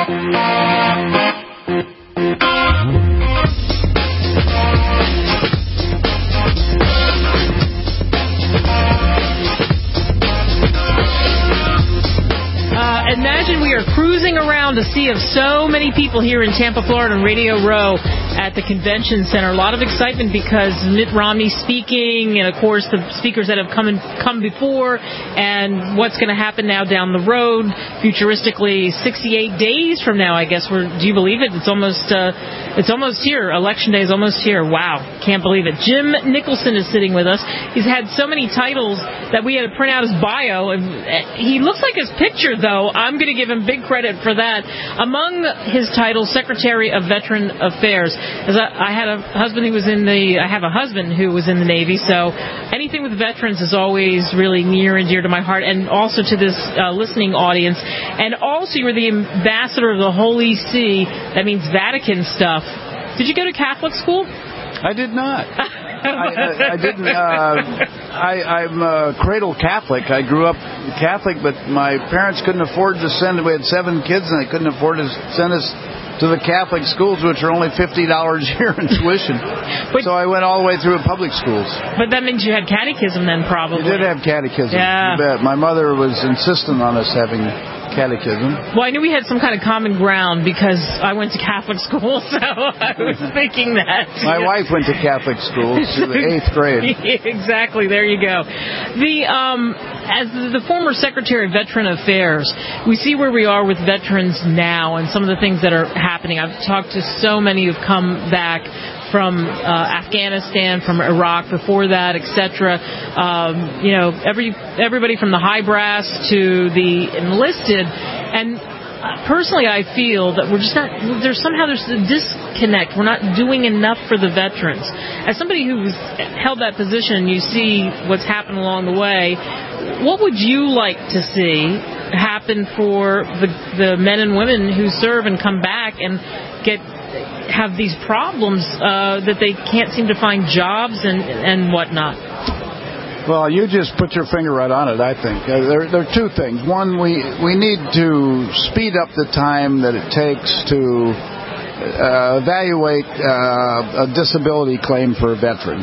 Imagine we are cruising around a sea of so many people here in Tampa, Florida, on Radio Row at the convention center. A lot of excitement because Mitt Romney speaking, and of course the speakers that have come before, and what's going to happen now down the road. Futuristically, 68 days from now, I guess. Do you believe it? It's almost here. Election day is almost here. Wow, can't believe it. Jim Nicholson is sitting with us. He's had so many titles that we had to print out his bio. He looks like his picture, though. I'm going to give him big credit for that. Among his titles, Secretary of Veteran Affairs. I have a husband who was in the Navy, so anything with veterans is always really near and dear to my heart, and also to this listening audience. And also, you were the ambassador of the Holy See. That means Vatican stuff. Did you go to Catholic school? I did not. I didn't. I'm a cradle Catholic. I grew up Catholic, but my parents couldn't afford to send. We had 7 kids, and they couldn't afford to send us to the Catholic schools, which are only $50 a year in tuition. So I went all the way through public schools. But that means you had catechism then, probably. We did have catechism. Yeah. You bet. My mother was insistent on us having catechism. Well, I knew we had some kind of common ground because I went to Catholic school, so I was thinking that. My wife went to Catholic school to the 8th grade. Exactly. There you go. As the former Secretary of Veteran Affairs, we see where we are with veterans now and some of the things that are happening. I've talked to so many who've come back from Afghanistan, from Iraq before that, etc. Everybody from the high brass to the enlisted. And personally, I feel that we're just not. There's a disconnect. We're not doing enough for the veterans. As somebody who's held that position, you see what's happened along the way. What would you like to see happen for the men and women who serve and come back and have these problems that they can't seem to find jobs and whatnot? Well, you just put your finger right on it, I think. There are 2 things. One, we need to speed up the time that it takes to evaluate a disability claim for a veteran.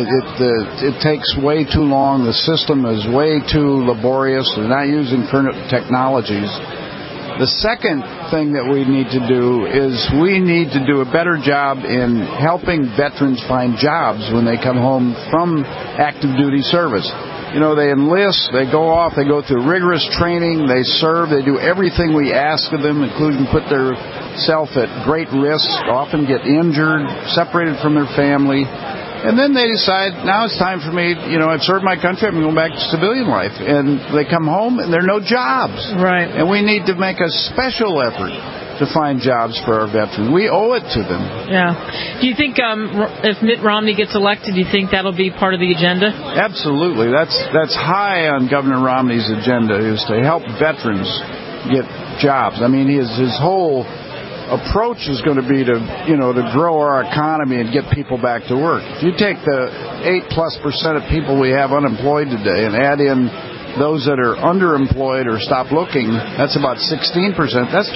It takes way too long. The system is way too laborious. They're not using current technologies. The second thing that we need to do is we need to do a better job in helping veterans find jobs when they come home from active duty service. They enlist, they go off, they go through rigorous training, they serve, they do everything we ask of them, including put their self at great risk, often get injured, separated from their family. And then they decide, now it's time for me, I've served my country, I'm going back to civilian life. And they come home and there are no jobs. Right. And we need to make a special effort to find jobs for our veterans. We owe it to them. Yeah. Do you think if Mitt Romney gets elected, do you think that'll be part of the agenda? Absolutely. That's high on Governor Romney's agenda, is to help veterans get jobs. I mean, his whole approach is going to be to grow our economy and get people back to work. If you take the 8+% of people we have unemployed today and add in those that are underemployed or stop looking, that's about 16%. That's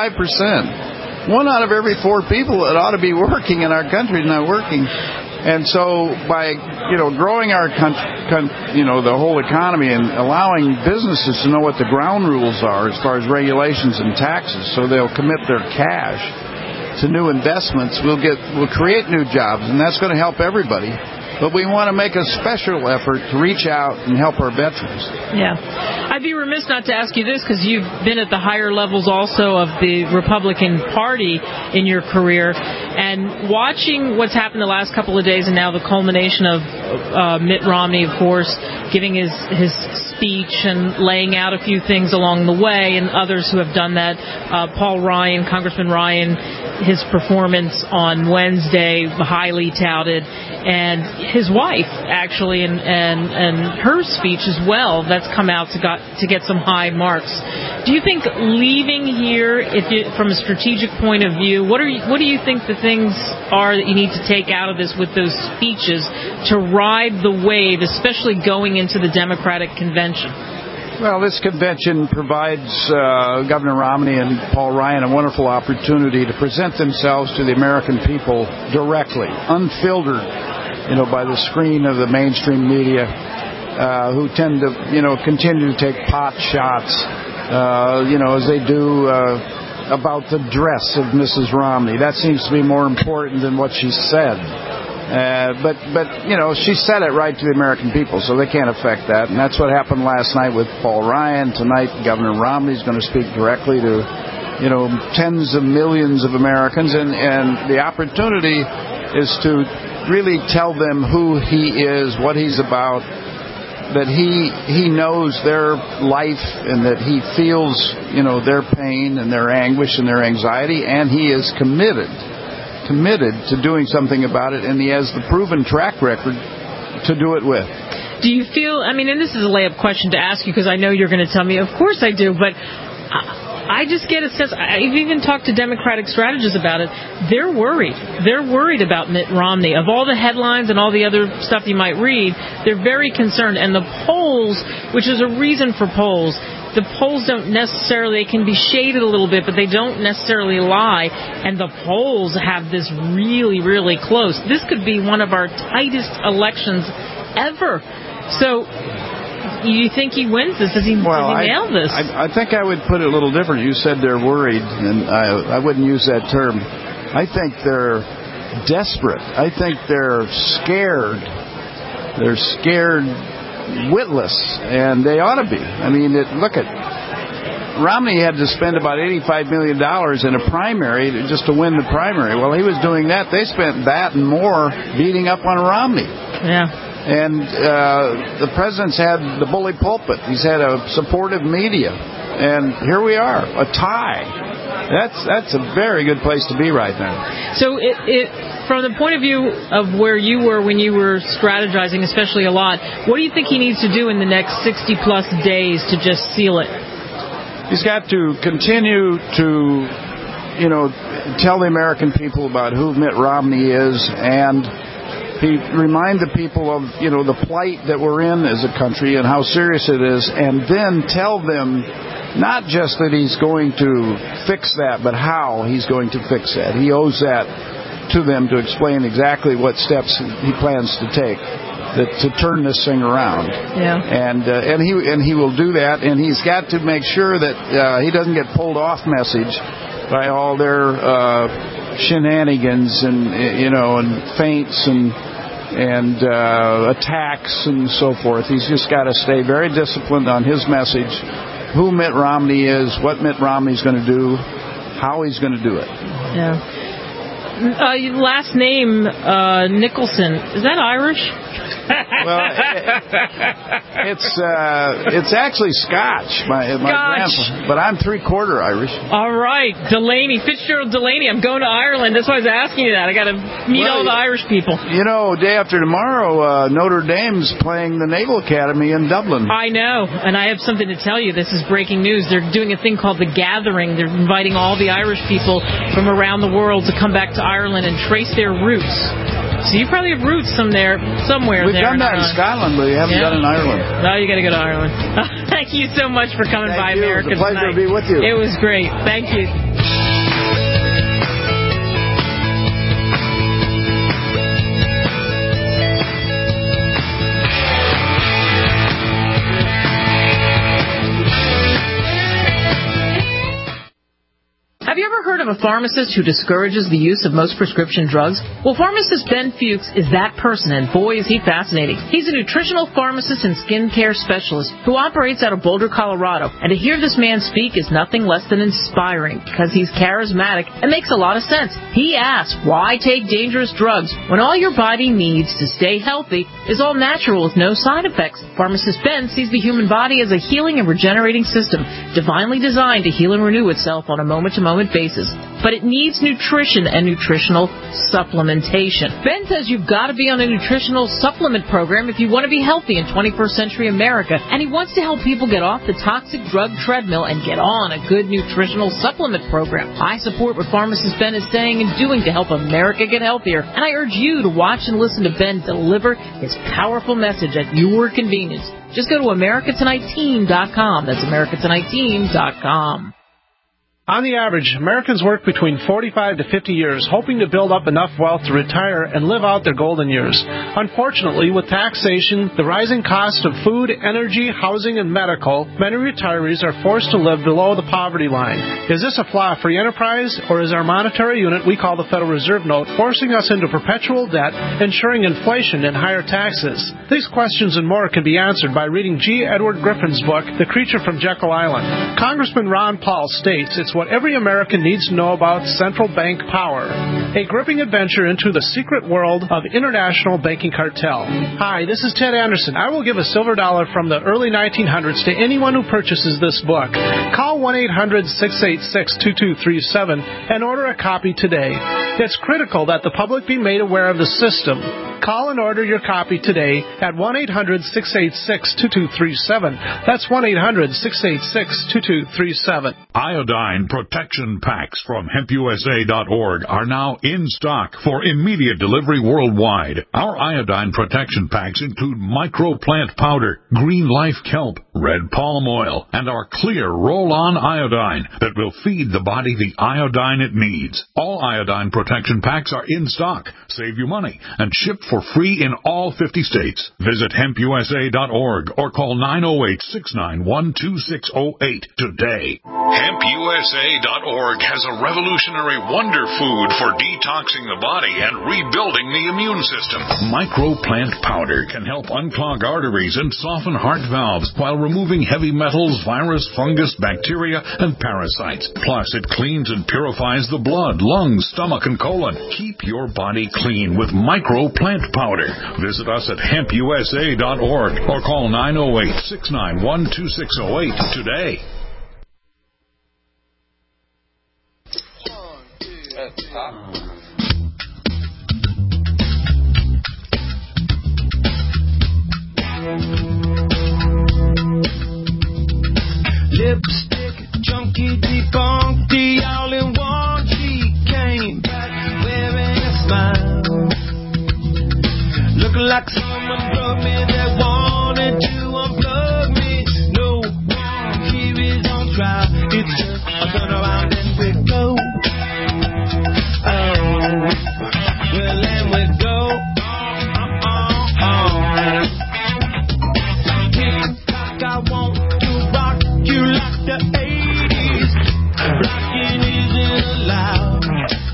25%. 1 out of every 4 people that ought to be working in our country is not working. And so by growing our country, the whole economy and allowing businesses to know what the ground rules are as far as regulations and taxes, so they'll commit their cash to new investments, we'll create new jobs, and that's going to help everybody. But we want to make a special effort to reach out and help our veterans. Yeah. I'd be remiss not to ask you this, because you've been at the higher levels also of the Republican Party in your career. And watching what's happened the last couple of days, and now the culmination of Mitt Romney, of course, giving his speech and laying out a few things along the way, and others who have done that. Paul Ryan, Congressman Ryan, his performance on Wednesday, highly touted, and his wife, actually, and her speech as well, that's come out to get some high marks. Do you think leaving here, from a strategic point of view, what do you think the things are that you need to take out of this with those speeches to ride the wave, especially going into the Democratic convention? Well, this convention provides Governor Romney and Paul Ryan a wonderful opportunity to present themselves to the American people directly, unfiltered, by the screen of the mainstream media, who tend to, continue to take pot shots, as they do about the dress of Mrs. Romney. That seems to be more important than what she said. But she said it right to the American people, so they can't affect that. And that's what happened last night with Paul Ryan. Tonight, Governor Romney is going to speak directly to, tens of millions of Americans. And the opportunity is to really tell them who he is, what he's about, that he knows their life and that he feels, their pain and their anguish and their anxiety, and he is committed to doing something about it, and he has the proven track record to do it with. Do you feel, and this is a layup question to ask you because I know you're going to tell me, of course I do, but I just get a sense, I've even talked to Democratic strategists about it, they're worried. They're worried about Mitt Romney. Of all the headlines and all the other stuff you might read, they're very concerned. And the polls, which is a reason for polls, the polls don't necessarily, they can be shaded a little bit, but they don't necessarily lie. And the polls have this really, really close. This could be one of our tightest elections ever. So, you think he wins this? Does he nail this? I think I would put it a little different. You said they're worried, and I wouldn't use that term. I think they're desperate. I think they're scared. They're scared witless, and they ought to be. Look at Romney had to spend about $85 million in a primary just to win the primary. Well, he was doing that. They spent that and more beating up on Romney. Yeah. And the president's had the bully pulpit. He's had a supportive media. And here we are, a tie. That's a very good place to be right now. So from the point of view of where you were when you were strategizing, especially a lot, what do you think he needs to do in the next 60-plus days to just seal it? He's got to continue to, tell the American people about who Mitt Romney is and remind the people of, the plight that we're in as a country and how serious it is, and then tell them not just that he's going to fix that, but how he's going to fix that. He owes that to them to explain exactly what steps he plans to take to turn this thing around. Yeah. And he will do that, and he's got to make sure that he doesn't get pulled off message by all their shenanigans and feints and attacks and so forth. He's just got to stay very disciplined on his message, who Mitt Romney is, what Mitt Romney's going to do, how he's going to do it. Yeah. Last name, Nicholson. Is that Irish? Well, it's actually Scotch. My grandpa, but I'm 3/4 Irish. All right, Delaney, Fitzgerald Delaney. I'm going to Ireland. That's why I was asking you that. I got to meet all the Irish people. Day after tomorrow, Notre Dame's playing the Naval Academy in Dublin. I know, and I have something to tell you. This is breaking news. They're doing a thing called The Gathering. They're inviting all the Irish people from around the world to come back to Ireland and trace their roots. So you probably have roots somewhere. We've done that in Scotland, but we haven't done it in Ireland. No, you got to go to Ireland. Thank you so much for coming by America tonight. It was a pleasure to be with you. It was great. Thank you. Have you ever heard of a pharmacist who discourages the use of most prescription drugs? Well, pharmacist Ben Fuchs is that person, and boy, is he fascinating. He's a nutritional pharmacist and skincare specialist who operates out of Boulder, Colorado. And to hear this man speak is nothing less than inspiring because he's charismatic and makes a lot of sense. He asks, why take dangerous drugs when all your body needs to stay healthy is all natural with no side effects? Pharmacist Ben sees the human body as a healing and regenerating system, divinely designed to heal and renew itself on a moment-to-moment employment basis. But it needs nutrition and nutritional supplementation. Ben says you've got to be on a nutritional supplement program if you want to be healthy in 21st century America, and he wants to help people get off the toxic drug treadmill and get on a good nutritional supplement program. I support what pharmacist Ben is saying and doing to help America get healthier, and I urge you to watch and listen to Ben deliver his powerful message at your convenience. Just go to AmericaTonightTeam.com. That's AmericaTonightTeam.com. On the average, Americans work between 45 to 50 years, hoping to build up enough wealth to retire and live out their golden years. Unfortunately, with taxation, the rising cost of food, energy, housing, and medical, many retirees are forced to live below the poverty line. Is this a flaw free enterprise, or is our monetary unit we call the Federal Reserve Note forcing us into perpetual debt, ensuring inflation and higher taxes? These questions and more can be answered by reading G. Edward Griffin's book, The Creature from Jekyll Island. Congressman Ron Paul states it's what every American needs to know about central bank power. A gripping adventure into the secret world of international banking cartel. Hi, this is Ted Anderson. I will give a silver dollar from the early 1900s to anyone who purchases this book. Call 1-800-686-2237 and order a copy today. It's critical that the public be made aware of the system. Call and order your copy today at 1-800-686-2237. That's 1-800-686-2237. Iodine protection packs from HempUSA.org are now in stock for immediate delivery worldwide. Our iodine protection packs include microplant powder, green life kelp, red palm oil, and our clear roll-on iodine that will feed the body the iodine it needs. All iodine protection packs are in stock. Save you money and ship for free in all 50 states. Visit HempUSA.org or call 908-691-2608 today. HempUSA.org has a revolutionary wonder food for detoxing the body and rebuilding the immune system. Microplant powder can help unclog arteries and soften heart valves while removing heavy metals, virus, fungus, bacteria, and parasites. Plus, it cleans and purifies the blood, lungs, stomach, and colon. Keep your body clean with Microplant powder. Visit us at HempUSA.org or call 908-691-2608 today. Lipstick, junkie, debunked, all in one. She came back wearing a smile, looking like someone drugged me that wanted to unplug me. No one here is on trial. It's just a turn around and we go. Well, and we go. Tick-tock, I want to rock you like the 80s. Rocking isn't allowed.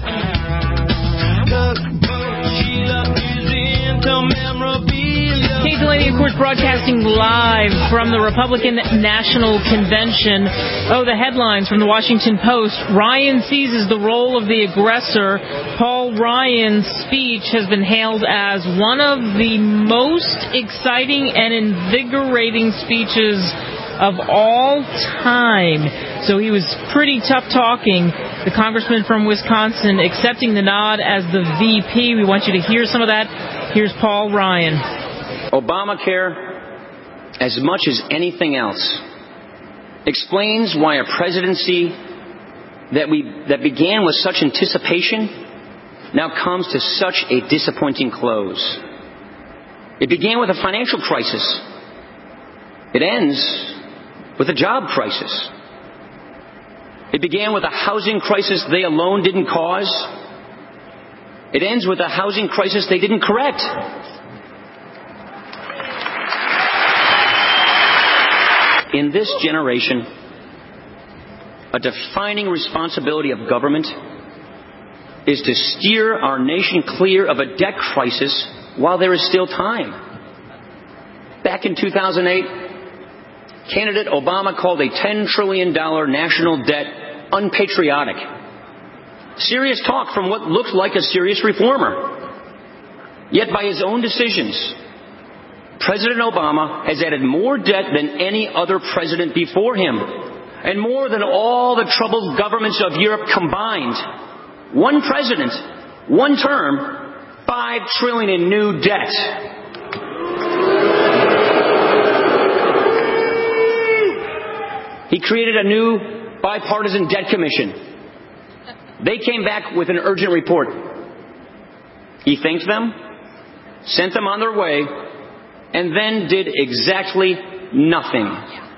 Tugboat Sheila is into memorabilia. Kate Delaney, of course, broadcasting live from the Republican National Convention. Oh, the headlines from the Washington Post. Ryan seizes the role of the aggressor. Paul Ryan's speech has been hailed as one of the most exciting and invigorating speeches of all time. So he was pretty tough talking. The congressman from Wisconsin accepting the nod as the VP. We want you to hear some of that. Here's Paul Ryan. Obamacare, as much as anything else, explains why a presidency that began with such anticipation now comes to such a disappointing close. It began with a financial crisis. It ends with a job crisis. It began with a housing crisis they alone didn't cause. It ends with a housing crisis they didn't correct. In this generation, a defining responsibility of government is to steer our nation clear of a debt crisis while there is still time. Back in 2008, candidate Obama called a $10 trillion national debt unpatriotic. Serious talk from what looks like a serious reformer. Yet by his own decisions, President Obama has added more debt than any other president before him. and more than all the troubled governments of Europe combined. One president, one term, $5 trillion in new debt. He created a new bipartisan debt commission. They came back with an urgent report. He thanked them, sent them on their way, and then did exactly nothing.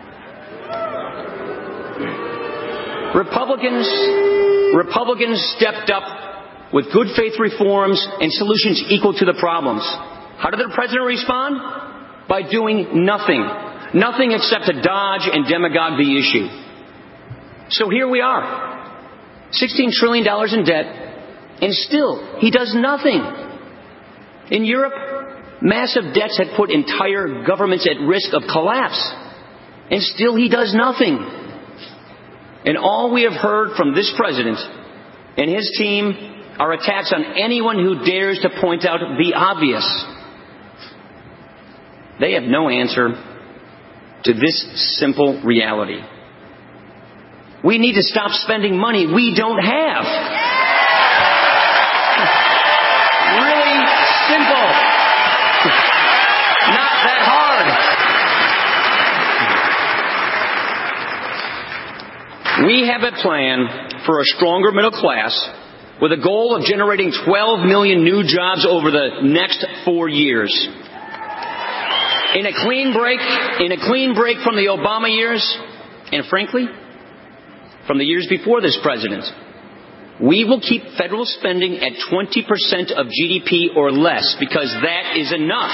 Republicans stepped up with good faith reforms and solutions equal to the problems. How did the president respond? By doing nothing. Nothing except to dodge and demagogue the issue. So here we are. $16 trillion in debt, and still he does nothing. In Europe, massive debts had put entire governments at risk of collapse, and still he does nothing. And all we have heard from this president and his team are attacks on anyone who dares to point out the obvious. They have no answer to this simple reality. We need to stop spending money we don't have. Really simple. Not that hard. We have a plan for a stronger middle class with a goal of generating 12 million new jobs over the next 4 years. In a clean break from the Obama years, and frankly, from the years before this president, we will keep federal spending at 20% of GDP or less, because that is enough.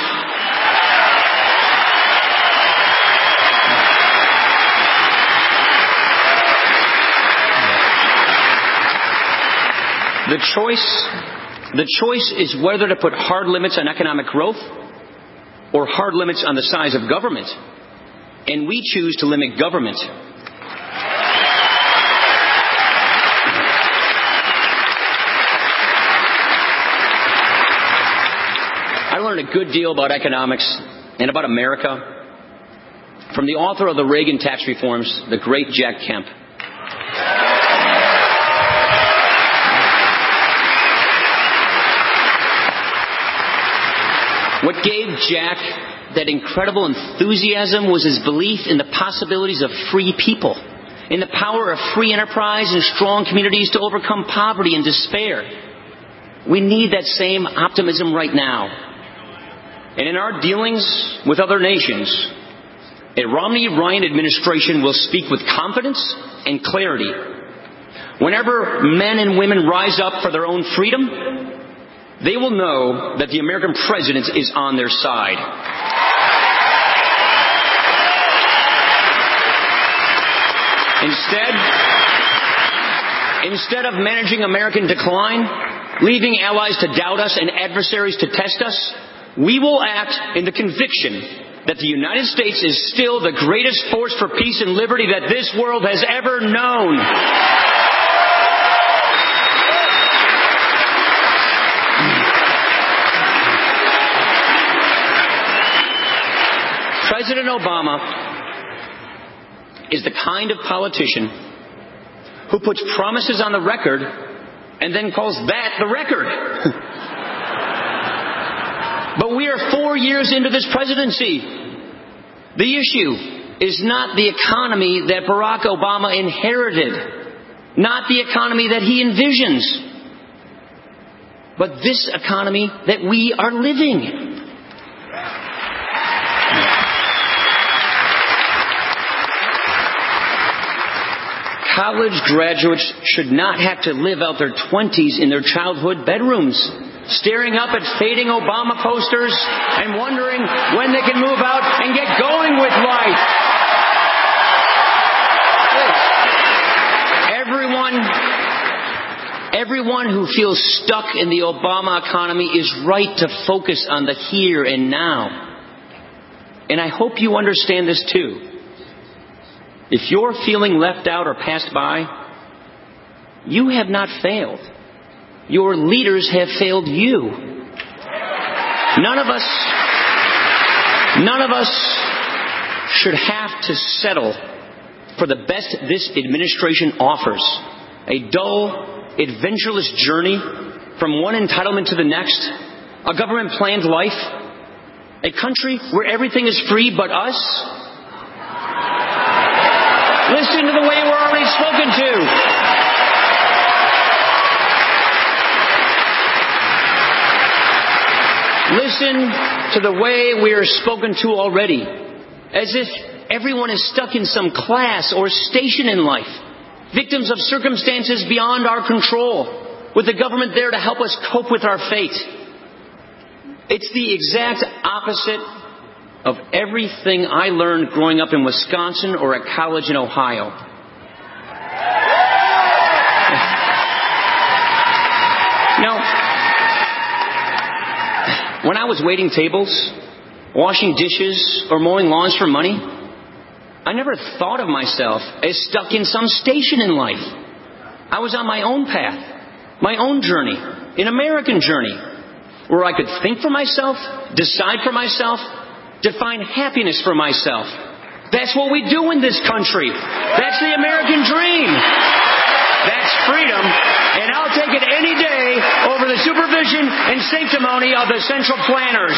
The choice is whether to put hard limits on economic growth or hard limits on the size of government. And we choose to limit government. I learned a good deal about economics and about America from the author of the Reagan tax reforms, the great Jack Kemp. What gave Jack that incredible enthusiasm was his belief in the possibilities of free people, in the power of free enterprise and strong communities to overcome poverty and despair. We need that same optimism right now. And in our dealings with other nations, a Romney-Ryan administration will speak with confidence and clarity. Whenever men and women rise up for their own freedom, they will know that the American president is on their side. Instead of managing American decline, leaving allies to doubt us and adversaries to test us, we will act in the conviction that the United States is still the greatest force for peace and liberty that this world has ever known. President Obama is the kind of politician who puts promises on the record and then calls that the record. But we are 4 years into this presidency. The issue is not the economy that Barack Obama inherited, not the economy that he envisions, but this economy that we are living. College graduates should not have to live out their 20s in their childhood bedrooms, staring up at fading Obama posters and wondering when they can move out and get going with life. Everyone who feels stuck in the Obama economy is right to focus on the here and now. And I hope you understand this too. If you're feeling left out or passed by, you have not failed. Your leaders have failed you. None of us should have to settle for the best this administration offers. A dull, adventureless journey from one entitlement to the next. A government-planned life. A country where everything is free but us. Listen to the way we're already spoken to. Listen to the way we are spoken to already. As if everyone is stuck in some class or station in life. Victims of circumstances beyond our control. With the government there to help us cope with our fate. It's the exact opposite of everything I learned growing up in Wisconsin or at college in Ohio. Now, when I was waiting tables, washing dishes, or mowing lawns for money, I never thought of myself as stuck in some station in life. I was on my own path, my own journey, an American journey, where I could think for myself, decide for myself, define happiness for myself. That's what we do in this country. That's the American dream. That's freedom, and I'll take it any day over the supervision and sanctimony of the central planners.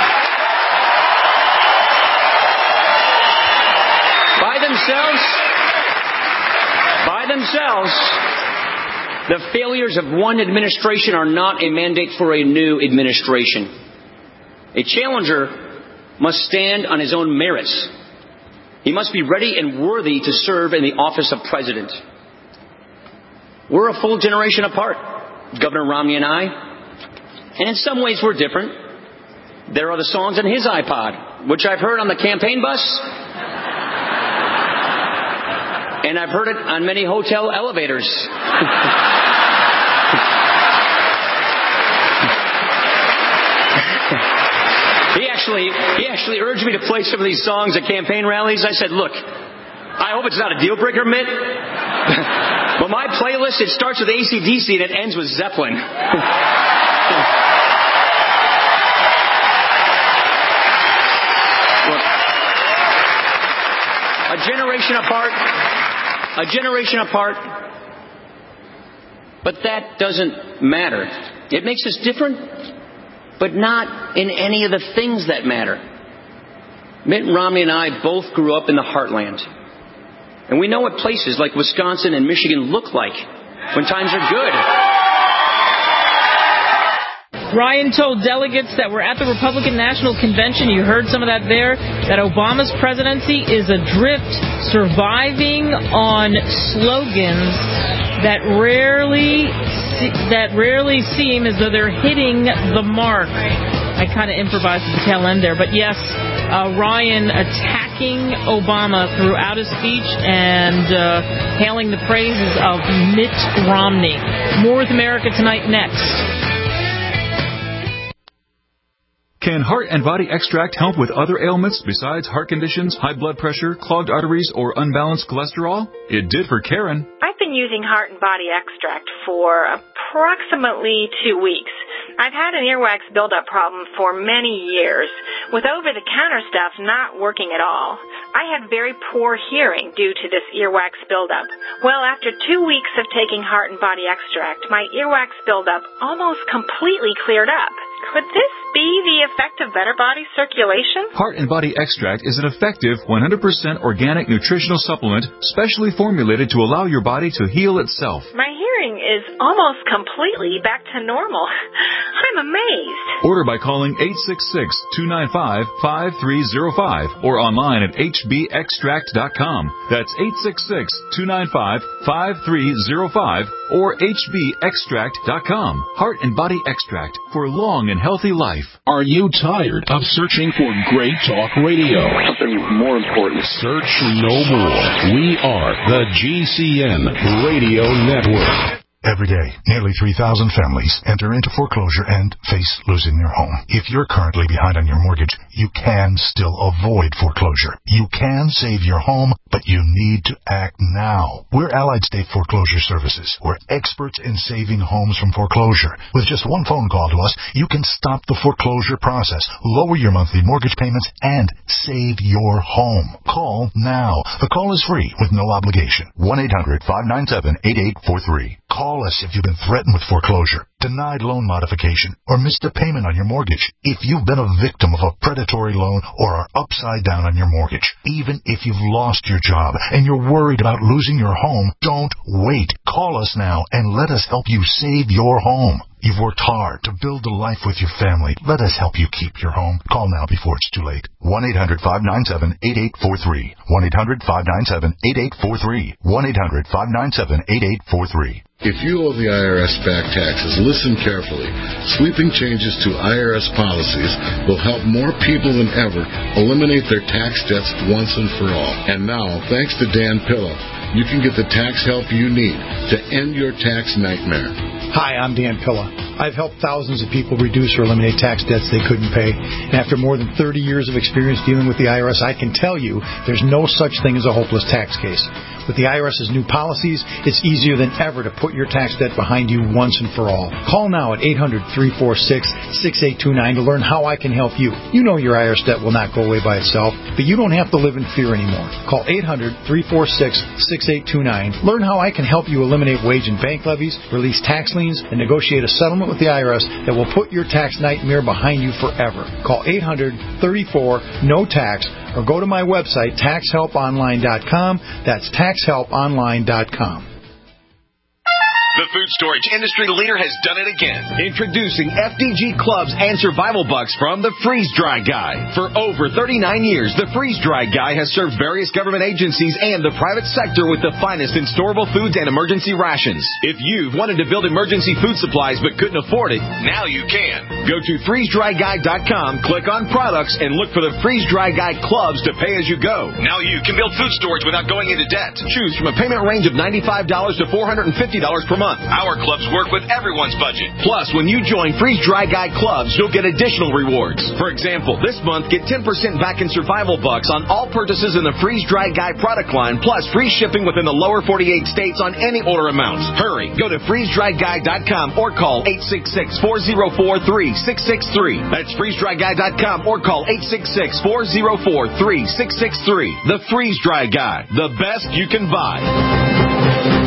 By themselves, the failures of one administration are not a mandate for a new administration. A challenger must stand on his own merits. He must be ready and worthy to serve in the office of president. We're a full generation apart, Governor Romney and I. And in some ways we're different. There are the songs on his iPod, which I've heard on the campaign bus. And I've heard it on many hotel elevators. He actually urged me to play some of these songs at campaign rallies. I said, look, I hope it's not a deal breaker, Mitt. But my playlist, it starts with AC/DC and it ends with Zeppelin. Look, a generation apart. But that doesn't matter. It makes us different, but not in any of the things that matter. Mitt Romney and I both grew up in the heartland. And we know what places like Wisconsin and Michigan look like when times are good. Ryan told delegates that were at the Republican National Convention, you heard some of that there, that Obama's presidency is adrift, surviving on slogans that rarely seem as though they're hitting the mark. I kind of improvised at the tail end there. But yes, Ryan attacking Obama throughout his speech and hailing the praises of Mitt Romney. More with America Tonight next. Can Heart and Body Extract help with other ailments besides heart conditions, high blood pressure, clogged arteries, or unbalanced cholesterol? It did for Karen. I've been using Heart and Body Extract for approximately 2 weeks. I've had an earwax buildup problem for many years, with over-the-counter stuff not working at all. I had very poor hearing due to this earwax buildup. Well, after 2 weeks of taking Heart and Body Extract, my earwax buildup almost completely cleared up. Could this be the effect of better body circulation? Heart and Body Extract is an effective 100% organic nutritional supplement specially formulated to allow your body to heal itself. My hearing is almost completely back to normal. I'm amazed. Order by calling 866-295-5305 or online at hbextract.com. That's 866-295-5305 or hbextract.com. Heart and Body Extract for long and healthy life. Are you tired of searching for great talk radio? Something more important. Search no more. We are the GCN Radio Network. Every day, nearly 3,000 families enter into foreclosure and face losing their home. If you're currently behind on your mortgage, you can still avoid foreclosure. You can save your home, but you need to act now. We're Allied State Foreclosure Services. We're experts in saving homes from foreclosure. With just one phone call to us, you can stop the foreclosure process, lower your monthly mortgage payments, and save your home. Call now. The call is free with no obligation. 1-800-597-8843. Call us if you've been threatened with foreclosure, denied loan modification, or missed a payment on your mortgage. If you've been a victim of a predatory loan or are upside down on your mortgage, even if you've lost your job and you're worried about losing your home, don't wait. Call us now and let us help you save your home. You've worked hard to build a life with your family. Let us help you keep your home. Call now before it's too late. 1-800-597-8843. 1-800-597-8843. 1-800-597-8843. If you owe the IRS back taxes, listen carefully. Sweeping changes to IRS policies will help more people than ever eliminate their tax debts once and for all. And now, thanks to Dan Pilla, you can get the tax help you need to end your tax nightmare. Hi, I'm Dan Pilla. I've helped thousands of people reduce or eliminate tax debts they couldn't pay. And after more than 30 years of experience dealing with the IRS, I can tell you there's no such thing as a hopeless tax case. With the IRS's new policies, it's easier than ever to put your tax debt behind you once and for all. Call now at 800-346-6829 to learn how I can help you. You know your IRS debt will not go away by itself, but you don't have to live in fear anymore. Call 800-346-6829. Learn how I can help you eliminate wage and bank levies, release tax liens, and negotiate a settlement with the IRS that will put your tax nightmare behind you forever. Call 800-34-NO-TAX or go to my website, taxhelponline.com. That's taxhelponline.com. The food storage industry leader has done it again. Introducing FDG Clubs and Survival Bucks from the Freeze Dry Guy. For over 39 years, the Freeze Dry Guy has served various government agencies and the private sector with the finest in storable foods and emergency rations. If you've wanted to build emergency food supplies but couldn't afford it, now you can. Go to freezedryguy.com, click on products, and look for the Freeze Dry Guy Clubs to pay as you go. Now you can build food storage without going into debt. Choose from a payment range of $95 to $450 per month. Our clubs work with everyone's budget. Plus, when you join Freeze Dry Guy Clubs, you'll get additional rewards. For example, this month, get 10% back in Survival Bucks on all purchases in the Freeze Dry Guy product line, plus free shipping within the lower 48 states on any order amount. Hurry. Go to freezedryguy.com or call 866-404-3663. That's freezedryguy.com or call 866-404-3663. The Freeze Dry Guy. The best you can buy.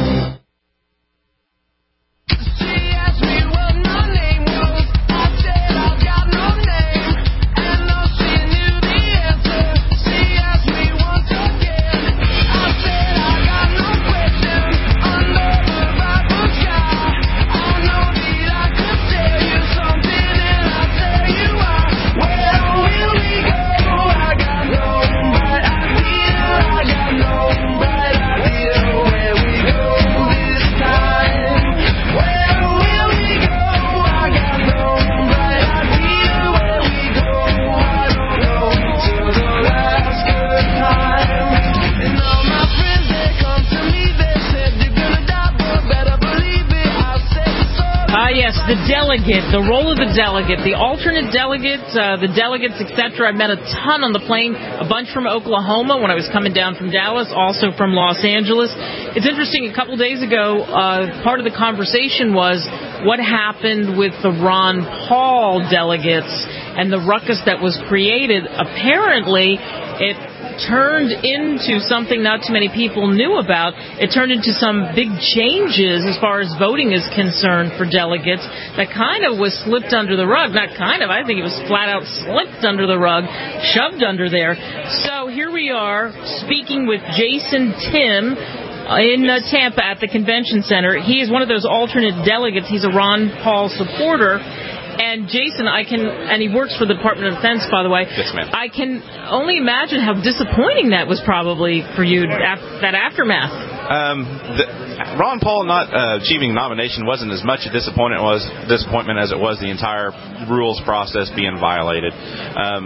The delegate, the role of the delegate, the alternate delegates, the delegates, etc. I met a ton on the plane, a bunch from Oklahoma when I was coming down from Dallas, also from Los Angeles. It's interesting, a couple days ago, part of the conversation was what happened with the Ron Paul delegates and the ruckus that was created. Apparently, it turned into something not too many people knew about. It turned into some big changes as far as voting is concerned for delegates that kind of was slipped under the rug. Not kind of, I think it was flat out slipped under the rug, shoved under there. So here we are speaking with Jason Timm in Tampa at the convention center. He is one of those alternate delegates. He's a Ron Paul supporter. And Jason, and he works for the Department of Defense, by the way. Yes, ma'am. I can only imagine how disappointing that was probably for you, that aftermath. Ron Paul not achieving nomination wasn't as much a disappointment as it was the entire rules process being violated.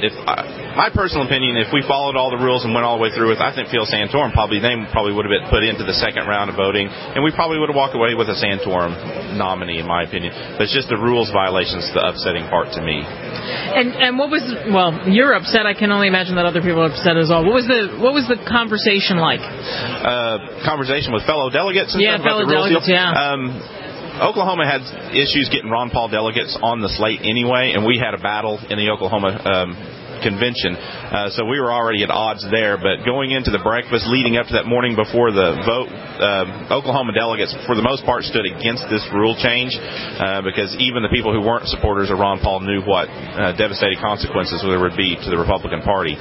my personal opinion, if we followed all the rules and went all the way through with, I think Phil Santorum probably would have been put into the second round of voting, and we probably would have walked away with a Santorum nominee, in my opinion. But it's just the rules violations, the upsetting part to me. And what was, well, you're upset. I can only imagine that other people are upset as well. What was the conversation like? Conversation with fellow delegates and stuff about the rules deal? Oklahoma had issues getting Ron Paul delegates on the slate anyway, and we had a battle in the Oklahoma convention, so we were already at odds there. But going into the breakfast leading up to that morning before the vote, Oklahoma delegates for the most part stood against this rule change because even the people who weren't supporters of Ron Paul knew what devastating consequences there would be to the Republican Party.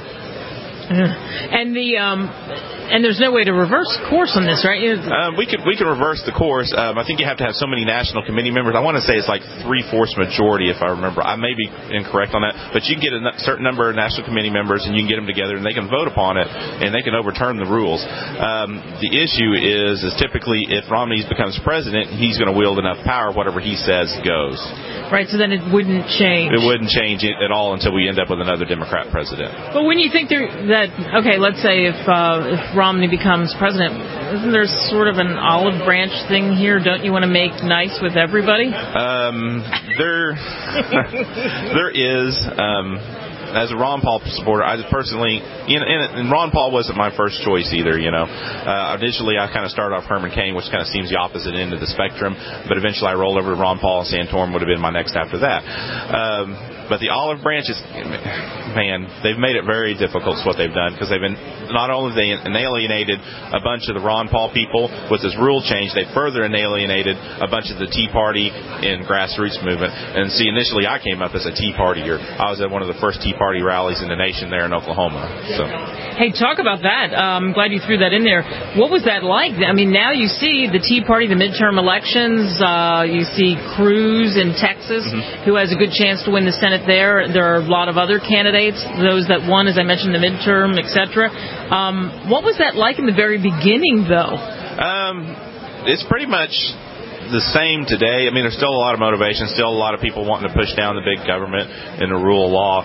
And there's no way to reverse course on this, right? We can reverse the course. I think you have to have so many national committee members. I want to say it's like 3/4 majority, if I remember. I may be incorrect on that, but you can get a certain number of national committee members, and you can get them together, and they can vote upon it, and they can overturn the rules. The issue is typically if Romney becomes president, he's going to wield enough power, whatever he says goes. Right, so then it wouldn't change. It wouldn't change it at all until we end up with another Democrat president. But when you think let's say if Romney becomes president, isn't there sort of an olive branch thing here? Don't you want to make nice with everybody? There is. As a Ron Paul supporter, I just personally, and Ron Paul wasn't my first choice either, Initially, I kind of started off Herman Cain, which kind of seems the opposite end of the spectrum, but eventually I rolled over to Ron Paul, and Santorum would have been my next after that. But the olive branches, man, they've made it very difficult is what they've done, because they've been, not only they alienated a bunch of the Ron Paul people with this rule change, they further alienated a bunch of the Tea Party and grassroots movement. And see, initially I came up as a Tea Partier. I was at one of the first Tea Party rallies in the nation there in Oklahoma. So. Hey, talk about that. I'm glad you threw that in there. What was that like? I mean, now you see the Tea Party, the midterm elections. You see Cruz in Texas, who has a good chance to win the Senate there. There are a lot of other candidates, those that won, as I mentioned, the midterm, etc. What was that like in the very beginning, though? It's pretty much the same today. I mean, there's still a lot of motivation, still a lot of people wanting to push down the big government and the rule of law.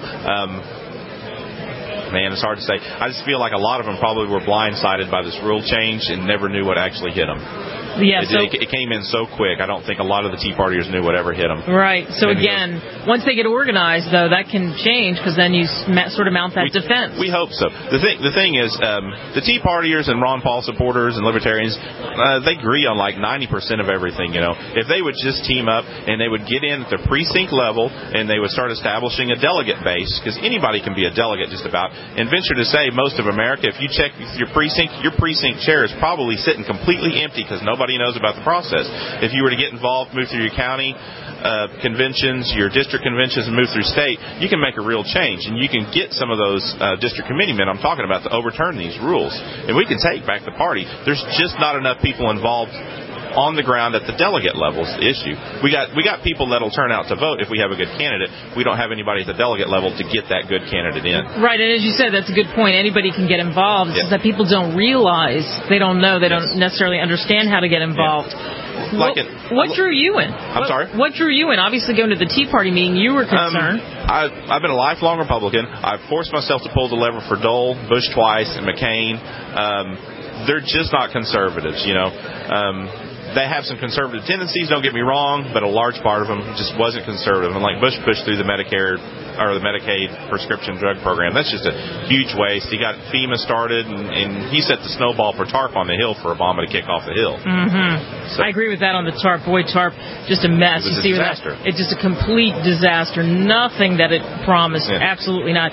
Man, it's hard to say. I just feel like a lot of them probably were blindsided by this rule change and never knew what actually hit them. Yeah, it came in so quick. I don't think a lot of the Tea Partiers knew whatever hit them. Right. So again, once they get organized, though, that can change because then you sort of mount that defense. We hope so. The thing is, the Tea Partiers and Ron Paul supporters and libertarians, they agree on like 90% of everything. If they would just team up and they would get in at the precinct level and they would start establishing a delegate base, because anybody can be a delegate just about. And venture to say, most of America, if you check your precinct chair is probably sitting completely empty because nobody knows about the process. If you were to get involved, move through your county conventions, your district conventions, and move through state, you can make a real change. And you can get some of those district committee men I'm talking about to overturn these rules. And we can take back the party. There's just not enough people involved on the ground at the delegate level is the issue. We got people that'll turn out to vote if we have a good candidate. We don't have anybody at the delegate level to get that good candidate in. Right, and as you said, that's a good point. Anybody can get involved. It's just that people don't realize, they don't know, they don't necessarily understand how to get involved. Yeah. What drew you in? I'm sorry? What drew you in? Obviously, going to the Tea Party meeting, you were concerned. I've been a lifelong Republican. I've forced myself to pull the lever for Dole, Bush twice, and McCain. They're just not conservatives, They have some conservative tendencies, don't get me wrong, but a large part of them just wasn't conservative. And like Bush pushed through the Medicare or the Medicaid prescription drug program. That's just a huge waste. He got FEMA started, and he set the snowball for TARP on the Hill for Obama to kick off the Hill. So, I agree with that on the TARP. Boy, TARP, just a mess. It was a disaster. It's just a complete disaster. Nothing that it promised. Yeah. Absolutely not.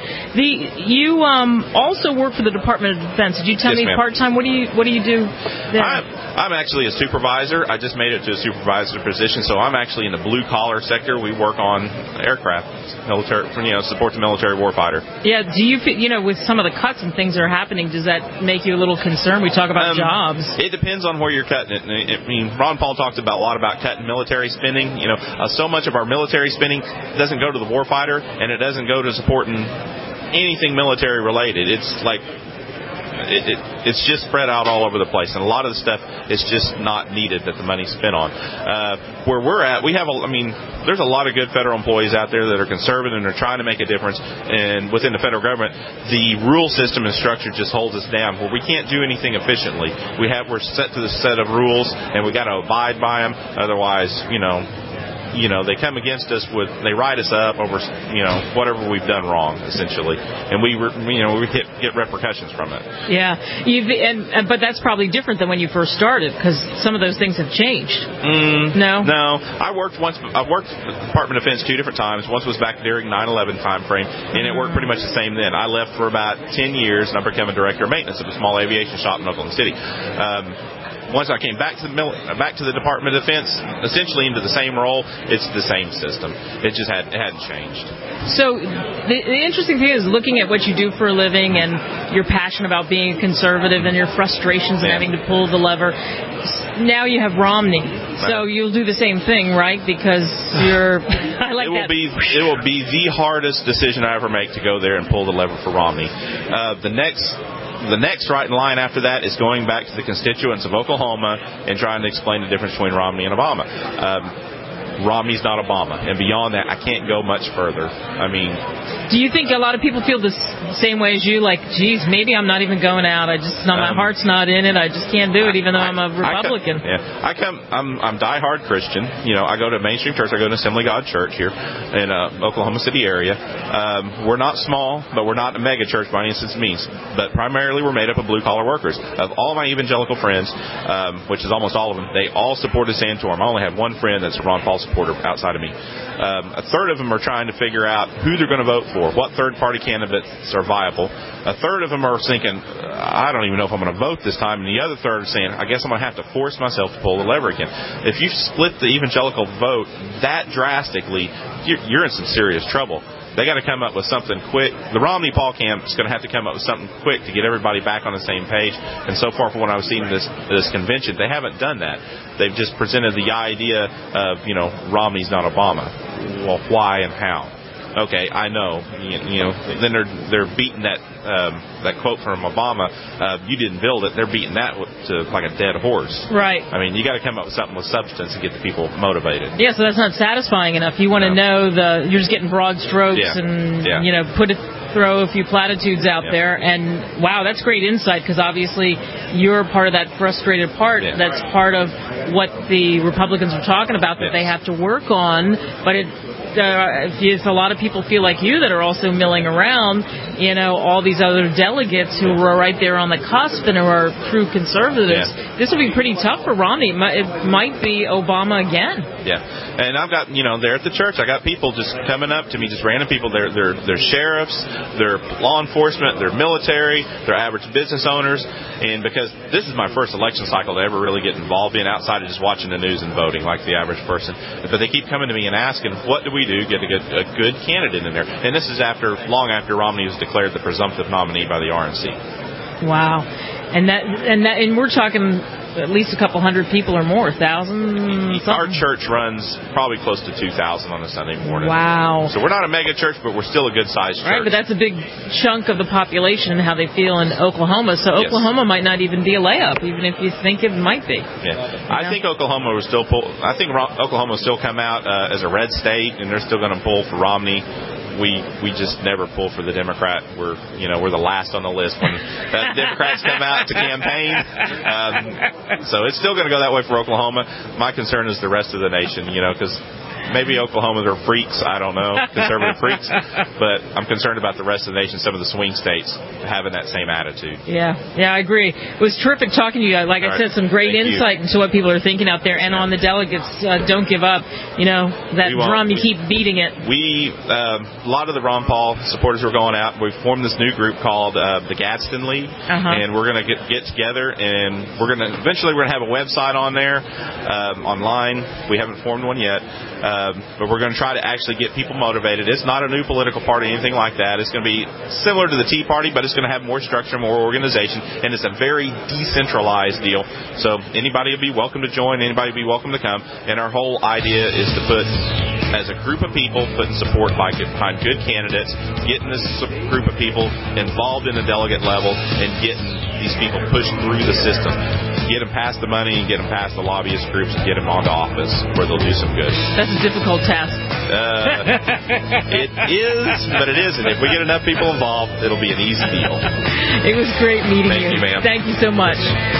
You also work for the Department of Defense. Did you tell me part-time? What do you do there? I'm actually a supervisor. I just made it to a supervisor position, so I'm actually in the blue-collar sector. We work on aircraft, military, support the military warfighter. Yeah, do you with some of the cuts and things that are happening, does that make you a little concerned? We talk about jobs. It depends on where you're cutting it. I mean, Ron Paul talked a lot about cutting military spending. So much of our military spending doesn't go to the warfighter, and it doesn't go to supporting anything military related. It's like it's just spread out all over the place, and a lot of the stuff is just not needed that the money's spent on. Where we're at, there's a lot of good federal employees out there that are conservative and are trying to make a difference. And within the federal government, the rule system and structure just holds us down, where we can't do anything efficiently. We're set to the set of rules, and we got to abide by them. Otherwise, they come against us they write us up over, whatever we've done wrong, essentially, and we get repercussions from it. Yeah, but that's probably different than when you first started, because some of those things have changed. No. I worked at the Department of Defense 2 different times. Once was back during 9/11 time frame, and it worked pretty much the same then. I left for about 10 years, and I became a director of maintenance of a small aviation shop in Oklahoma City. Once I came back to the Department of Defense, essentially into the same role, it's the same system. It just hadn't changed. So the interesting thing is looking at what you do for a living and your passion about being a conservative and your frustrations and having to pull the lever. Now you have Romney, so you'll do the same thing, right? Because you're. I like that. It will be the hardest decision I ever make to go there and pull the lever for Romney. The next right in line after that is going back to the constituents of Oklahoma and trying to explain the difference between Romney and Obama. Romney's not Obama, and beyond that, I can't go much further. Do you think a lot of people feel the same way as you? Like, geez, maybe I'm not even going out. My heart's not in it. I just can't do it, even though I'm a Republican. I'm diehard Christian. I go to a mainstream church. I go to Assembly of God Church here in Oklahoma City area. We're not small, but we're not a mega church by any sense of means. But primarily, we're made up of blue collar workers. Of all my evangelical friends, which is almost all of them, they all supported Santorum. I only have one friend that's a Ron Paul supporter outside of me. A third of them are trying to figure out who they're going to vote for, what third-party candidates are viable. A third of them are thinking, I don't even know if I'm going to vote this time. And the other third are saying, I guess I'm going to have to force myself to pull the lever again. If you split the evangelical vote that drastically, you're in some serious trouble. They got to come up with something quick. The Romney-Paul camp is going to have to come up with something quick to get everybody back on the same page. And so far, from what I've seen in this convention, they haven't done that. They've just presented the idea of, Romney's not Obama. Well, why and how? Okay, I know. Then they're beating that quote from Obama. You didn't build it. They're beating that to like a dead horse. Right. You got to come up with something with substance and get the people motivated. Yeah, so that's not satisfying enough. You want to know you're just getting broad strokes and throw a few platitudes out there. And wow, that's great insight, because obviously you're part of that frustrated part. Yeah. That's part of what the Republicans are talking about that they have to work on. But if a lot of people feel like you that are also milling around, all these other delegates who are right there on the cusp and who are true conservatives, this will be pretty tough for Romney. It might be Obama again. Yeah, and I've got, there at the church, I got people just coming up to me, just random people. They're sheriffs, they're law enforcement, they're military, they're average business owners, and because this is my first election cycle to ever really get involved in outside of just watching the news and voting like the average person. But they keep coming to me and asking, what do we do to get a good candidate in there? And this is long after Romney was declared the presumptive nominee by the RNC. Wow. And we're talking at least a couple hundred people or more, 1,000. Our church runs probably close to 2,000 on a Sunday morning. Wow. So we're not a mega church, but we're still a good sized church. Right, but that's a big chunk of the population and how they feel in Oklahoma. So Oklahoma might not even be a layup, even if you think it might be. Yeah. I think Oklahoma will still Oklahoma will still come out as a red state, and they're still going to pull for Romney. We just never pull for the Democrat. We're the last on the list when the Democrats come out to campaign. So it's still going to go that way for Oklahoma. My concern is the rest of the nation, because maybe Oklahoma are freaks, I don't know, conservative freaks, but I'm concerned about the rest of the nation, some of the swing states having that same attitude. Yeah, I agree. It was terrific talking to you. Like I said, some great insight into what people are thinking out there. And on the delegates, don't give up. That drum, you keep beating it. A lot of the Ron Paul supporters were going out. We formed this new group called the Gadsden League, and we're going to get together, and eventually we're going to have a website on there, online. We haven't formed one yet. But we're going to try to actually get people motivated. It's not a new political party, anything like that. It's going to be similar to the Tea Party, but it's going to have more structure, more organization, and it's a very decentralized deal. So anybody will be welcome to join. Anybody will be welcome to come. And our whole idea is to put as a group of people, putting support behind good candidates, getting this group of people involved in the delegate level, and getting these people pushed through the system. Get them past the money and get them past the lobbyist groups and get them onto office where they'll do some good. That's a difficult task. It is, but it isn't. If we get enough people involved, it'll be an easy deal. It was great meeting you. Thank you, ma'am. Thank you so much.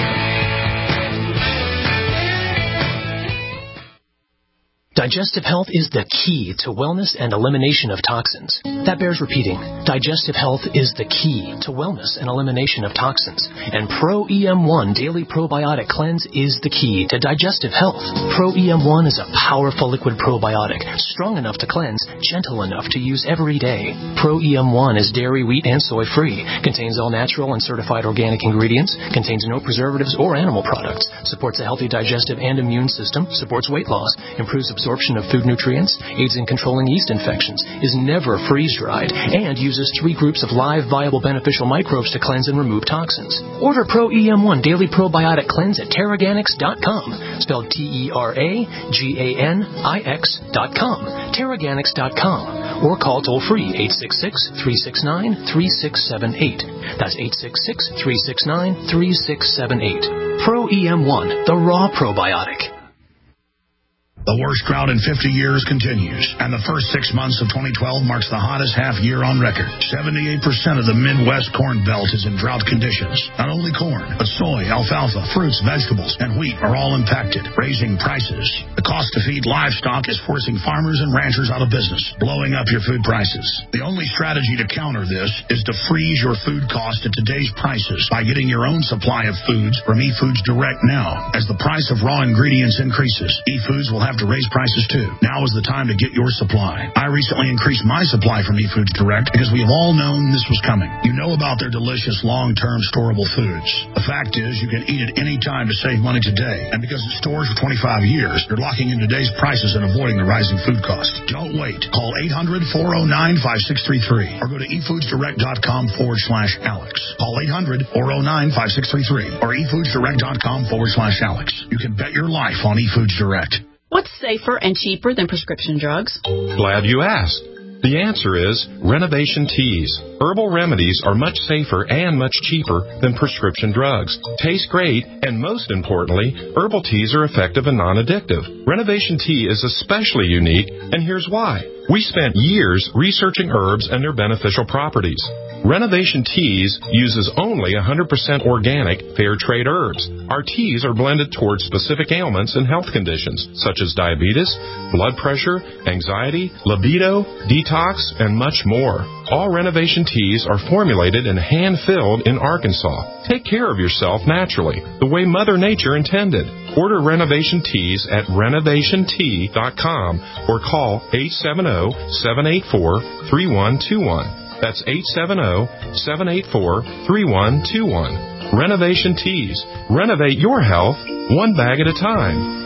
Digestive health is the key to wellness and elimination of toxins. That bears repeating. Digestive health is the key to wellness and elimination of toxins. And Pro EM1 Daily Probiotic Cleanse is the key to digestive health. Pro EM1 is a powerful liquid probiotic, strong enough to cleanse, gentle enough to use every day. Pro EM1 is dairy, wheat, and soy free, contains all natural and certified organic ingredients, contains no preservatives or animal products, supports a healthy digestive and immune system, supports weight loss, improves absorption of food nutrients, aids in controlling yeast infections, is never freeze-dried, and uses 3 groups of live, viable, beneficial microbes to cleanse and remove toxins. Order Pro EM1 Daily Probiotic Cleanse at Teraganix.com, spelled TerraGanix.com, Teraganix.com, or call toll-free 866-369-3678. That's 866-369-3678. Pro EM1, the raw probiotic. The worst drought in 50 years continues, and the first 6 months of 2012 marks the hottest half year on record. 78% of the Midwest Corn Belt is in drought conditions. Not only corn, but soy, alfalfa, fruits, vegetables, and wheat are all impacted, raising prices. The cost to feed livestock is forcing farmers and ranchers out of business, blowing up your food prices. The only strategy to counter this is to freeze your food cost at today's prices by getting your own supply of foods from eFoods Direct now. As the price of raw ingredients increases, eFoods will have to raise prices too. Now is the time to get your supply. I recently increased my supply from eFoods Direct because we have all known this was coming. You know about their delicious long-term storable foods. The fact is you can eat it any time to save money today. And because it stores for 25 years, you're locking in today's prices and avoiding the rising food cost. Don't wait. Call 800-409-5633 or go to efoodsdirect.com/Alex. Call 800-409-5633 or efoodsdirect.com/Alex. You can bet your life on eFoods Direct. What's safer and cheaper than prescription drugs? Glad you asked. The answer is Renovation Teas. Herbal remedies are much safer and much cheaper than prescription drugs. Taste great, and most importantly, herbal teas are effective and non-addictive. Renovation Tea is especially unique, and here's why. We spent years researching herbs and their beneficial properties. Renovation Teas uses only 100% organic, fair trade herbs. Our teas are blended towards specific ailments and health conditions, such as diabetes, blood pressure, anxiety, libido, detox, and much more. All Renovation Teas are formulated and hand-filled in Arkansas. Take care of yourself naturally, the way Mother Nature intended. Order Renovation Teas at renovationtea.com or call 870-784-3121. That's 870-784-3121. Renovation Teas. Renovate your health one bag at a time.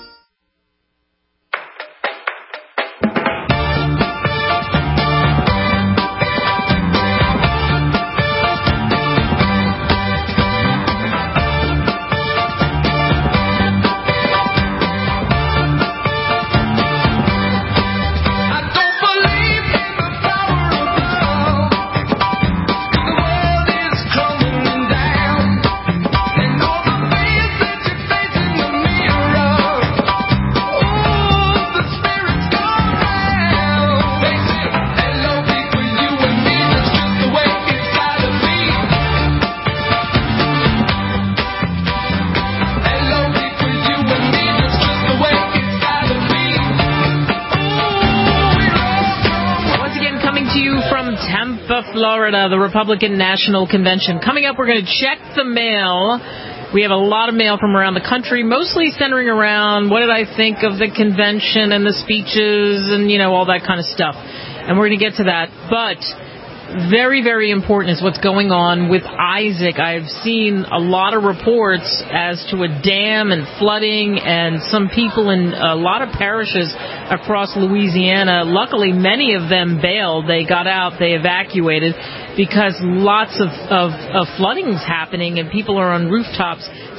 Florida, the Republican National Convention. Coming up, we're going to check the mail. We have a lot of mail from around the country, mostly centering around what did I think of the convention and the speeches and, all that kind of stuff. And we're going to get to that. But very, very important is what's going on with Isaac. I've seen a lot of reports as to a dam and flooding and some people in a lot of parishes across Louisiana. Luckily, many of them bailed. They got out. They evacuated because lots of flooding is happening and people are on rooftops.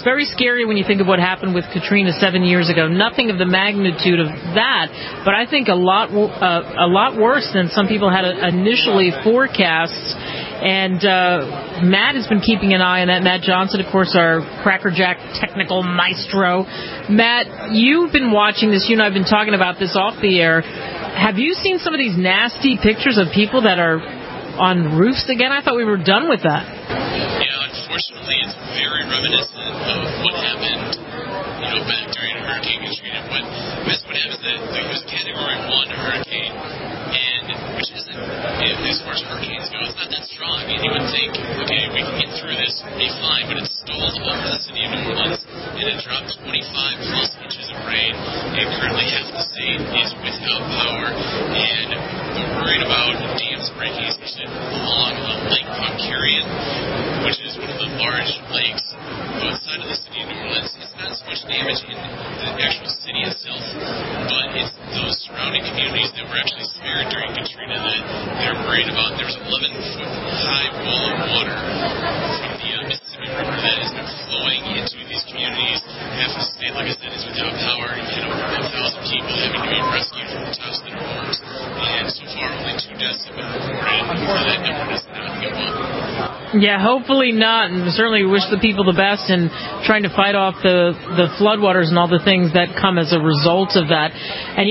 it's very scary when you think of what happened with Katrina 7 years ago. Nothing of the magnitude of that, but I think a lot worse than some people had initially forecast. And Matt has been keeping an eye on that. Matt Johnson, of course, our crackerjack technical maestro. Matt, you've been watching this. You and I have been talking about this off the air. Have you seen some of these nasty pictures of people that are on roofs again? I thought we were done with that. Yeah, unfortunately, it's very reminiscent of what happened, back during Hurricane Katrina. What happens is that it was a Category 1 hurricane, and which isn't, as far as hurricanes go, it's not that strong. And you would think, okay, we can get through this, be fine, but it stalled over the city of New Orleans, and it dropped 25 plus inches of rain, and currently half the state is without power, and they're worried about dams breaking, especially along Lake Pontchartrain, which is one of the large lakes outside of the city of New Orleans. It's not so much damage in the actual city itself, but it's those surrounding communities that were actually spared during Katrina that they're worried about. There's an 11-foot high wall of water from the Mississippi River that has been flowing into these communities. Half the state, like I said, is without power, and over 1,000 people having to be rescued from the tops of their homes. And so far, only 2 deaths have been reported, so that number does not go up. Yeah, hopefully not, and certainly wish the people the best in trying to fight off the floodwaters and all the things that come as a result of that. And,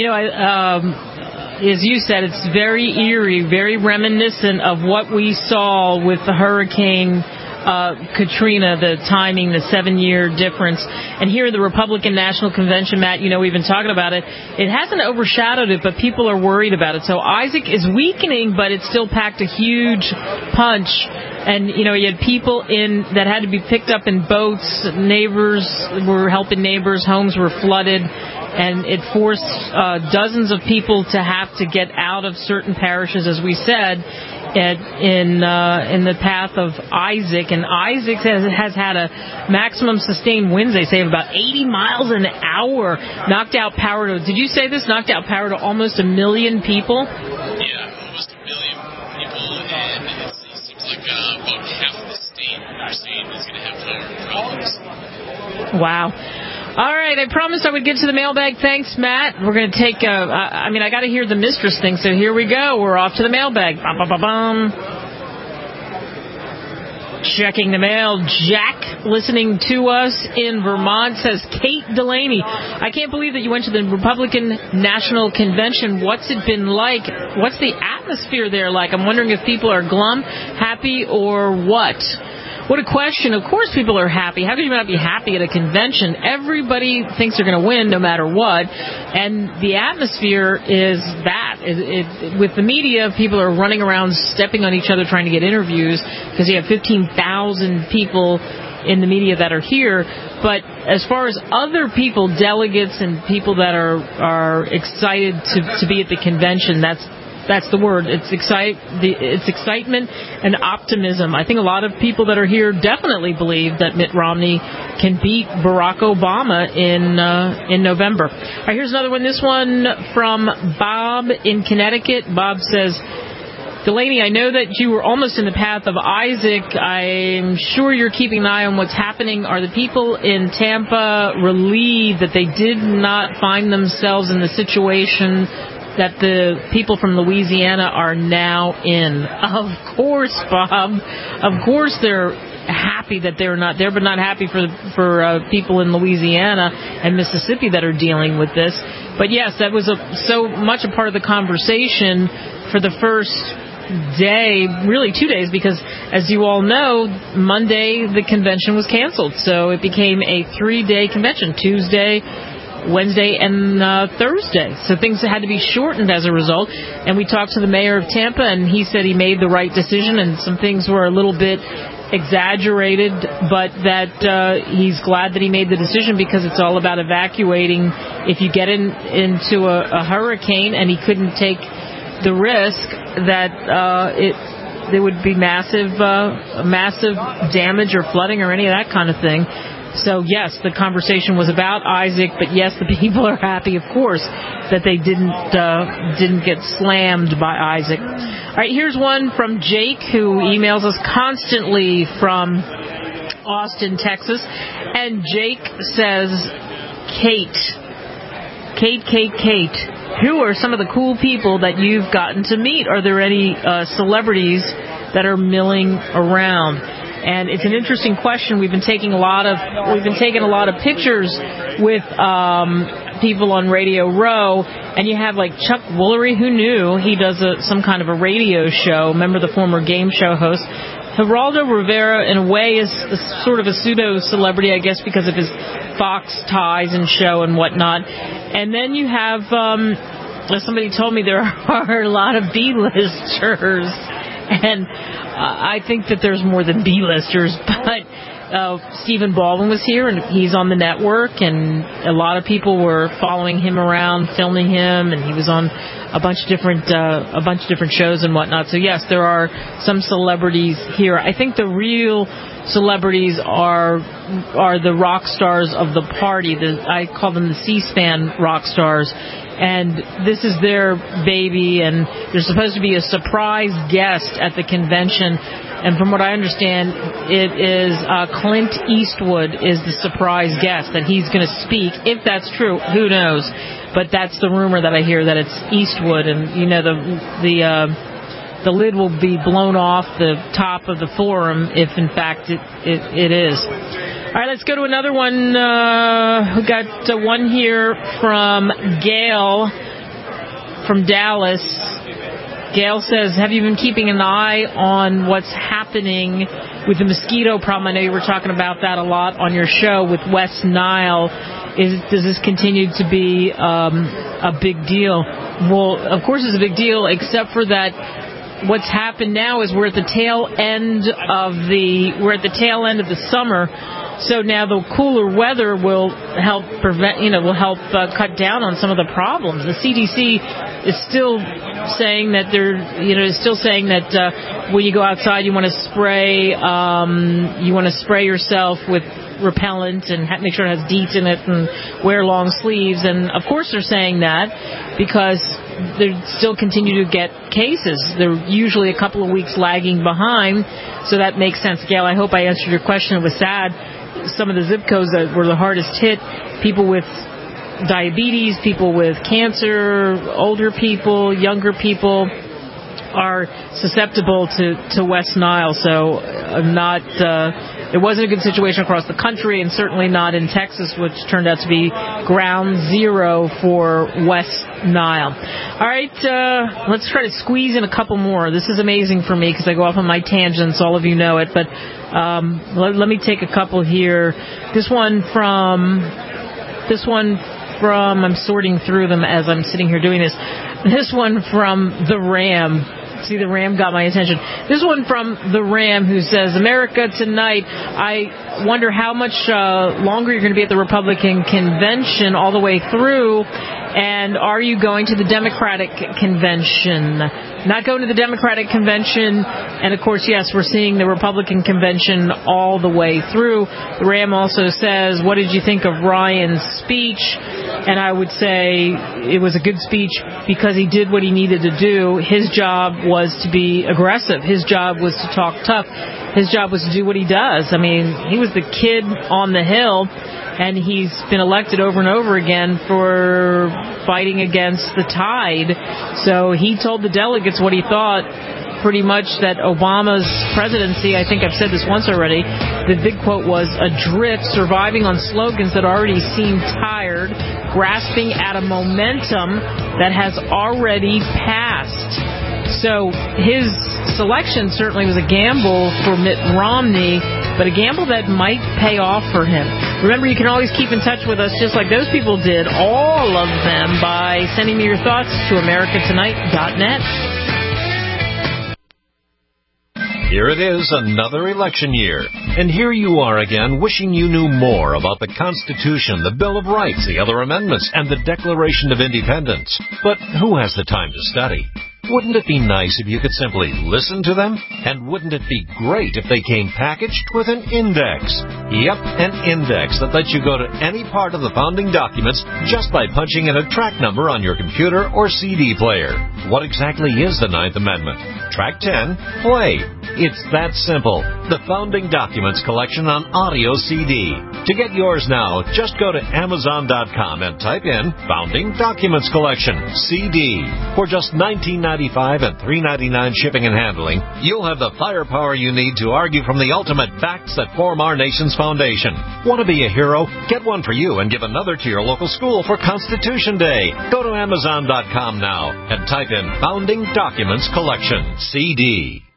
as you said, it's very eerie, very reminiscent of what we saw with the Hurricane Katrina, the timing, the 7-year difference. And here at the Republican National Convention, Matt, we've been talking about it. It hasn't overshadowed it, but people are worried about it. So Isaac is weakening, but it still packed a huge punch. And, you had people that had to be picked up in boats. Neighbors were helping neighbors. Homes were flooded. And it forced dozens of people to have to get out of certain parishes, as we said, in the path of Isaac. And Isaac has had a maximum sustained winds, they say, of about 80 miles an hour. Knocked out power to, did you say this? Knocked out power to almost 1 million people? Yeah, almost 1 million people, and it seems like about half of the state they're saying is going to have power problems. Wow. All right, I promised I would get to the mailbag. Thanks, Matt. We're going to take I got to hear the mistress thing, so here we go. We're off to the mailbag. Bum. Checking the mail. Jack, listening to us in Vermont, says, Kate Delaney, I can't believe that you went to the Republican National Convention. What's it been like? What's the atmosphere there like? I'm wondering if people are glum, happy, or what? What a question. Of course people are happy. How could you not be happy at a convention? Everybody thinks they're going to win no matter what. And the atmosphere is that. With the media, people are running around stepping on each other trying to get interviews because you have 15,000 people in the media that are here. But as far as other people, delegates and people that are excited to be at the convention, that's the word. It's excitement and optimism. I think a lot of people that are here definitely believe that Mitt Romney can beat Barack Obama in November. All right, here's another one. This one from Bob in Connecticut. Bob says, Delaney, I know that you were almost in the path of Isaac. I'm sure you're keeping an eye on what's happening. Are the people in Tampa relieved that they did not find themselves in the situation that the people from Louisiana are now in? Of course, Bob. Of course they're happy that they're not there, but not happy for people in Louisiana and Mississippi that are dealing with this. But yes, that was so much a part of the conversation for the first day, really 2 days, because as you all know, Monday the convention was canceled. So it became a 3-day convention, Tuesday, Wednesday, and Thursday. So things had to be shortened as a result. And we talked to the mayor of Tampa, and he said he made the right decision, and some things were a little bit exaggerated, but that he's glad that he made the decision because it's all about evacuating. If you get into a hurricane and he couldn't take the risk that there would be massive damage or flooding or any of that kind of thing. So, yes, the conversation was about Isaac, but, yes, the people are happy, of course, that they didn't get slammed by Isaac. All right, here's one from Jake, who emails us constantly from Austin, Texas. And Jake says, Kate, who are some of the cool people that you've gotten to meet? Are there any celebrities that are milling around? And it's an interesting question. We've been taking a lot of pictures with people on Radio Row, and you have like Chuck Woolery, who knew he does some kind of a radio show. Remember, the former game show host. Geraldo Rivera, in a way, is sort of a pseudo-celebrity, I guess, because of his Fox ties and show and whatnot. And then you have, as somebody told me, there are a lot of B-listers. And I think that there's more than B-listers, but Stephen Baldwin was here, and he's on the network, and a lot of people were following him around, filming him, and he was on a bunch of different shows and whatnot. So yes, there are some celebrities here. I think the real celebrities are the rock stars of the party. I call them the C-SPAN rock stars. And this is their baby, and there's supposed to be a surprise guest at the convention. And from what I understand, it is Clint Eastwood is the surprise guest, that he's going to speak. If that's true, who knows? But that's the rumor that I hear, that it's Eastwood, and you know the lid will be blown off the top of the forum if in fact it is. All right, let's go to another one. We got one here from Gail from Dallas. Gail says, have you been keeping an eye on what's happening with the mosquito problem? I know you were talking about that a lot on your show with West Nile. Does this continue to be a big deal? Well, of course it's a big deal, except for that what's happened now is we're at the tail end of the summer. So now the cooler weather will help cut down on some of the problems. The CDC is still saying that when you go outside, you want to spray yourself with repellent and make sure it has DEET in it and wear long sleeves. And of course they're saying that because they still continue to get cases. They're usually a couple of weeks lagging behind, so that makes sense. Gail, I hope I answered your question. It was sad. Some of the zip codes that were the hardest hit, people with diabetes, people with cancer, older people, younger people are susceptible to West Nile. So it wasn't a good situation across the country, and certainly not in Texas, which turned out to be ground zero for West Nile. All right, let's try to squeeze in a couple more. This is amazing for me because I go off on my tangents. All of you know it, but let me take a couple here. This one from I'm sorting through them as I'm sitting here doing this. This one from the Ram. See, the Ram got my attention. This one from the Ram, who says, America Tonight, I wonder how much longer you're going to be at the Republican convention all the way through, and are you going to the Democratic convention? Not going to the Democratic convention, and of course, yes, we're seeing the Republican convention all the way through. The Ram also says, what did you think of Ryan's speech? And I would say it was a good speech because he did what he needed to do. His job was to be aggressive. His job was to talk tough. His job was to do what he does. I mean, he was the kid on the hill, and he's been elected over and over again for fighting against the tide. So he told the delegates what he thought, pretty much that Obama's presidency, I think I've said this once already, the big quote was, adrift, surviving on slogans that already seem tired, grasping at a momentum that has already passed. So his selection certainly was a gamble for Mitt Romney, but a gamble that might pay off for him. Remember, you can always keep in touch with us just like those people did, all of them, by sending me your thoughts to americatonight.net. Here it is, another election year. And here you are again, wishing you knew more about the Constitution, the Bill of Rights, the other amendments, and the Declaration of Independence. But who has the time to study? Wouldn't it be nice if you could simply listen to them? And wouldn't it be great if they came packaged with an index? Yep, an index that lets you go to any part of the founding documents just by punching in a track number on your computer or CD player. What exactly is the Ninth Amendment? Track 10, play. It's that simple. The Founding Documents Collection on audio CD. To get yours now, just go to Amazon.com and type in Founding Documents Collection CD. For just $19.95 and $3.99 shipping and handling, you'll have the firepower you need to argue from the ultimate facts that form our nation's foundation. Want to be a hero? Get one for you and give another to your local school for Constitution Day. Go to Amazon.com now and type in Founding Documents Collection CD.